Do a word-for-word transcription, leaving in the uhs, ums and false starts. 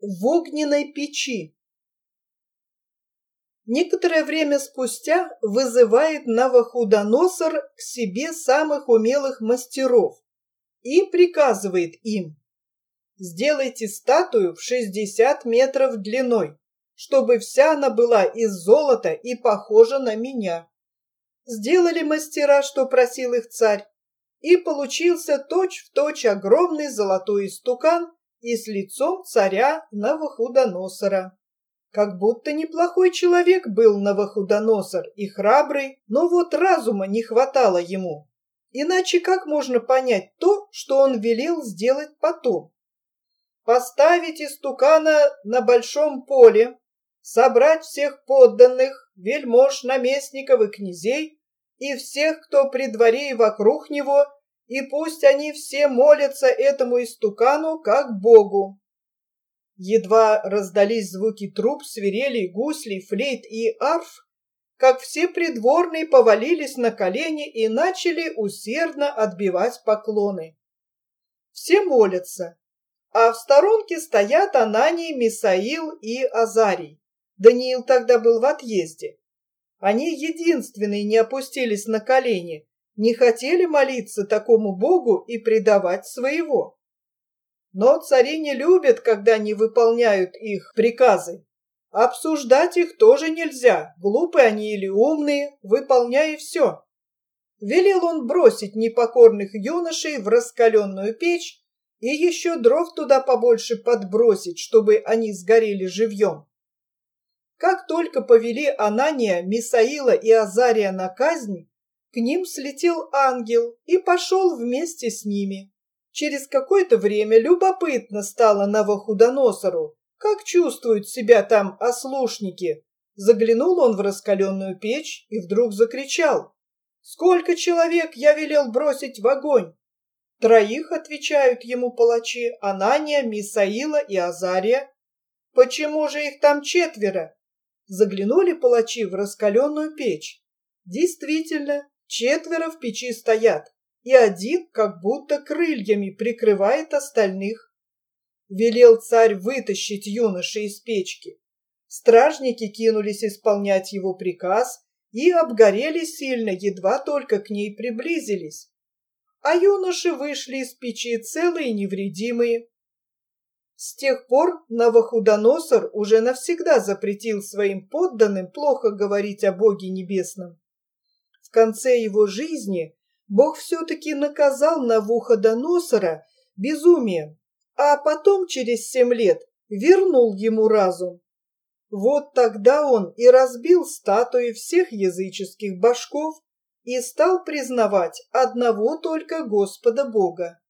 в огненной печи. Некоторое время спустя вызывает Навуходоносор к себе самых умелых мастеров и приказывает им: сделайте статую в шестьдесят метров длиной, чтобы вся она была из золота и похожа на меня. Сделали мастера, что просил их царь, и получился точь-в-точь огромный золотой истукан и с лицом царя Навуходоносора. Как будто неплохой человек был Навуходоносор и храбрый, но вот разума не хватало ему. Иначе как можно понять то, что он велел сделать потом? Поставить истукана на большом поле, собрать всех подданных, вельмож, наместников и князей, и всех, кто при дворе и вокруг него, и пусть они все молятся этому истукану как Богу. Едва раздались звуки труб, свирелей, гуслей, флейт и арф, как все придворные повалились на колени и начали усердно отбивать поклоны. Все молятся, а в сторонке стоят Ананий, Мисаил и Азарий. Даниил тогда был в отъезде. Они единственные не опустились на колени, не хотели молиться такому Богу и предавать своего. Но цари не любят, когда не выполняют их приказы. Обсуждать их тоже нельзя, глупые они или умные, выполняй все. Велел он бросить непокорных юношей в раскаленную печь и еще дров туда побольше подбросить, чтобы они сгорели живьем. Как только повели Анания, Мисаила и Азария на казнь, к ним слетел ангел и пошел вместе с ними. Через какое-то время любопытно стало Навуходоносору, как чувствуют себя там ослушники. Заглянул он в раскаленную печь и вдруг закричал: «Сколько человек я велел бросить в огонь?» Троих, отвечают ему палачи, Анания, Мисаила и Азария. Почему же их там четверо? Заглянули палачи в раскаленную печь. Действительно, четверо в печи стоят, и один как будто крыльями прикрывает остальных. Велел царь вытащить юношей из печки. Стражники кинулись исполнять его приказ и обгорели сильно, едва только к ней приблизились. А юноши вышли из печи целые и невредимые. С тех пор Навуходоносор уже навсегда запретил своим подданным плохо говорить о Боге Небесном. В конце его жизни Бог все-таки наказал Навуходоносора безумием, а потом через семь лет вернул ему разум. Вот тогда он и разбил статуи всех языческих божков и стал признавать одного только Господа Бога.